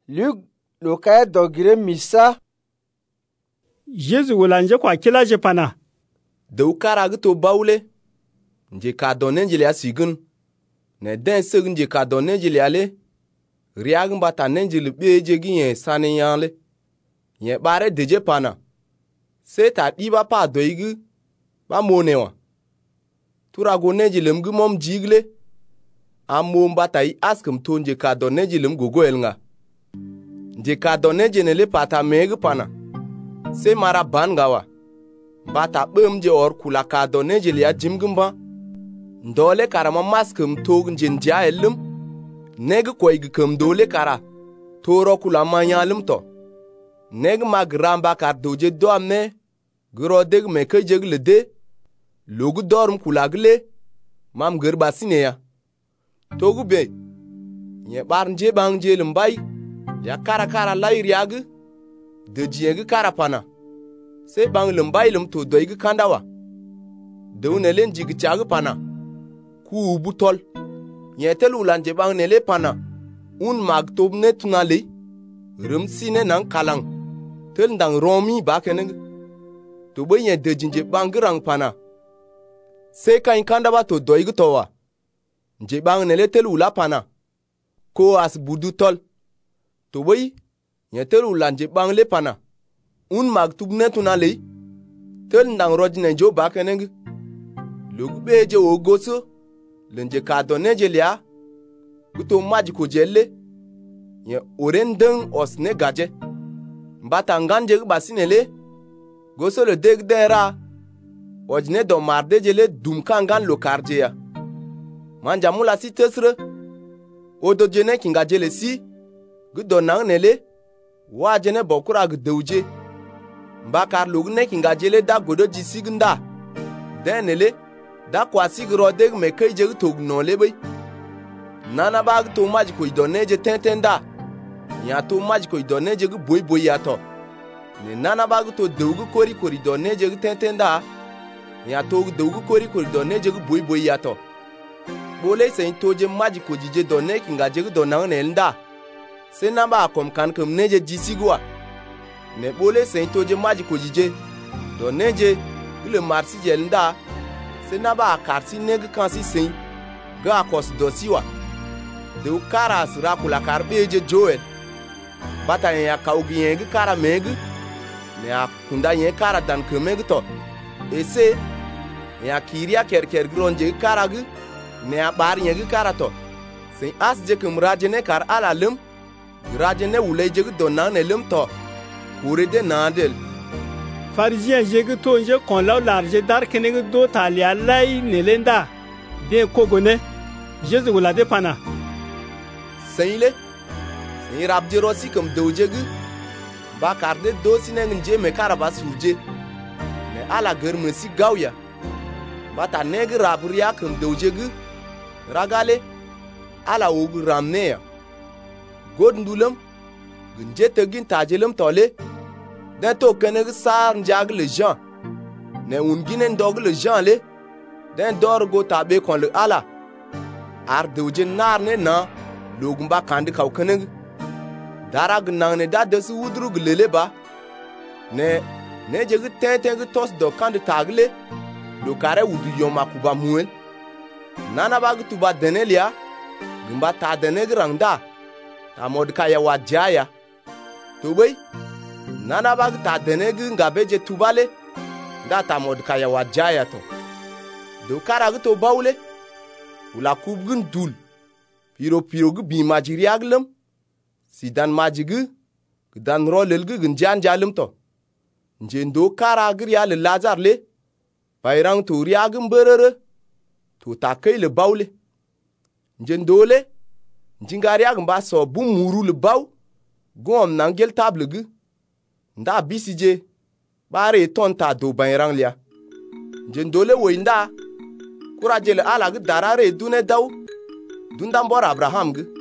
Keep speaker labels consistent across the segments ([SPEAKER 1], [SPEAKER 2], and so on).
[SPEAKER 1] Luk lo kaya dogire misa.
[SPEAKER 2] Yesu wala nje kwa kila je pana.
[SPEAKER 3] Deu kara to baule. Nje ka donen jele asigun. Ne den seg nje ka donen jele ale. Riag mbata nenjele beje giyen sane yanle. Yen bare deje pana. Se ta diba pa doigu. Ba monewa. Turago nenjele mgu mom jigle. Amo mbata yi askum to nje ka donen jele mgogo elnga. Nje ka donen jele pata megu pana. Se mara bangawa. Bata bem je or kula ka donen jele ya jimgumba. Ndole karama maskum tog njen ja elum. Neg koy gkem dole kara. Toro kula manyalum to. Neg mag ramba kar doje do amne. Gro deg me ke jegle de. Logu dorm kula gle. Mam gerba sineya. Togu be. Nye bar nje bang je lumbay. Ya kara lai riag. De jieg kara pana. Se bang lumbay lum to doig kandawa. De unelen jig chag pana. Ku butol. Nyetel ulan je bang nele pana. Un mag tob ne tunale. Rum sine nang kalang. Tel ndang romi bakeneng. To boy nye de jinje bang rang pana. Se kain kandawa to doig towa. Nje bang nele tel ula pana. Ko as budu tol. To boy nyetel ulan je bang le pana. Un mag tub ne tunale. Tel ndang rojine jo bakeneng. Lugbe je ogoso. Lenje ka donen jelia. Kuto majiko jelle. Ye orendeng osne gaje. Mbata nganje basinele. Goso le deg dera. Ojne do marde jele dumkangan lo karje ya. Manja mula si tesre. Odo jene kinga jele si. Gudo nang nele. Wajene bokura gdeuje. Mbakar lugne kinga jele da godo jisigunda. Denele. Da kwa sigro deg me kay jeg tog non lebay. Nana bag to majiko idoneje tentenda. Ya to majiko idoneje gu boy yato. Ne nana bag to deugu kori idoneje gu tentenda. Ya to deugu kori idoneje gu boy yato. Bole se toje majiko jije donne kinga jeg donang nelnda. Se namba kom kan kem neje jisigwa. Ne bole se toje majiko jije doneje le marsi jelnda. Se naba karsi neg kansi sen. Ga akos dosiwa. De ukara asura kula karbeje Joel. Bata ya kaugi yeng kara meg. Ne akunda yeng kara dan kemeg to. Ese ya kiria kerker gronje kara gu. Ne abar yeng kara to. Sen as je kumraje ne kar alalum. Graje ne uleje gu donan elum to. Kurede nadel.
[SPEAKER 2] Pharisien jege to nje kon law large dar kenege do talia lai nelenda. De kogone. Jesu wala de pana.
[SPEAKER 3] Seyle. Sen rabje rosi kum dojegu. Ba karde dosi ne nje me karaba suje. Ne ala germesi gawya. Bata neg rabria kum dojegu. Ragale. Ala ogu ramneya. God ndulam. Gunje tegin tajelum tole. Den to keneg sar njag le Jean. Ne ungine ndog le Jean le. Den dor go tabe kon le ala. Ar deuje nar ne na. Logumba kandi kaw keneg. Darag nang ne da desu wudru glele ba. Ne jeg tenteng tos do kandi tagle. Lo kare wudu yoma kuba muel. Nana bag tuba denelia. Gumba ta deneg rangda. Ta modka ya wajaya. Tubay. Nana bag ta denegi ngabeje tubale. Da ta modka ya wajaya to. Do kara to baule. Ula kubgun dul. Piro gu bi majiri aglem. Si dan majigu. Dan rolelgu gunjan jalem to. Njendo kara agri ya le lazar le. Bayrang to riagum berere. To takay le baule. Njendo le. Njingari agum ba so bu muru le baw. Gom nangel table gu. Nda bisije. Bare tonta do bayrang lia. Njendole wo inda. Kurajele ala gu darare dune daw. Dunda mbor Abraham gu.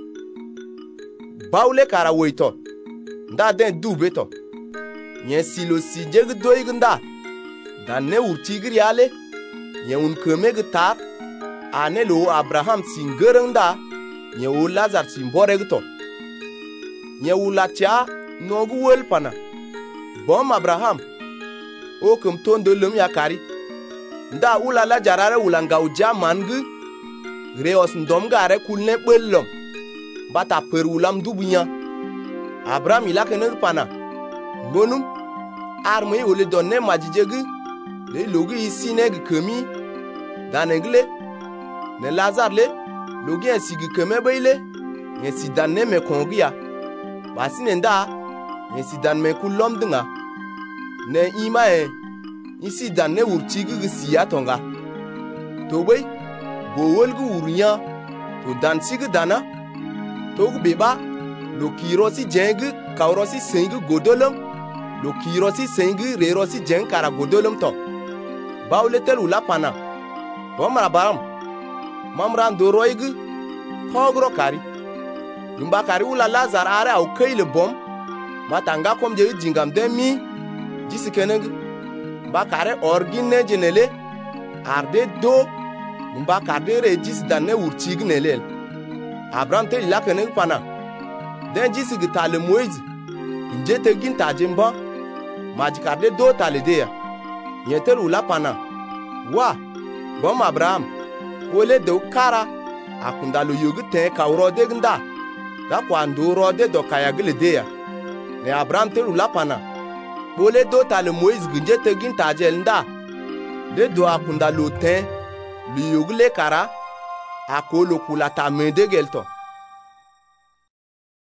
[SPEAKER 3] Baule kara wo ito. Nda den dube to. Nyen silo si jeg doy gu nda. Dan ne urtigri ale. Nyen un keme gu tar. Ane lo Abraham singereng nda. Nyen o Lazar simbore gu to. nye wula tia nogu wol pana bom Abraham o kum tondo lum ya kari nda ula la jarare wula ngauja mangu reos ndom gare kulne bellom bata per wulam dubunya Abraham ila kener pana bonum arme ole donne majijegu le logu isine gu kemi danengle ne Lazare le logi ensigu keme beile ne sidanne me kongia basine nda ne sidan me kulom dinga ne ima isi danne urchigu gu siya tonga tobei bowol gu urnya to dansigu dana to gu beba lo kirosi jengu kawrosi sengu godolom lo kirosi sengu rerosi jeng kara godolom to bawletel ula pana bomra baram mamran doroigu kogro kari dumba kari ula Lazare are au keile bom matanga kom je jingam demi jisikeneng ba kare orgine jenele arde do dumba kade regis danne urchig nelel Abraham te ila keneng pana den jisigi tale Moise njete gin tajimba majikade do tale deya yetel ula pana wa bom Abraham wole do kara akunda lo yogu te kawro de gnda da kwa ndoro de do kaya gile deya ne Abraham te ula pana wole do tale Moise njete gin tajel nda de do akunda lo te lo yogu le kara akolo kula ta mende gelto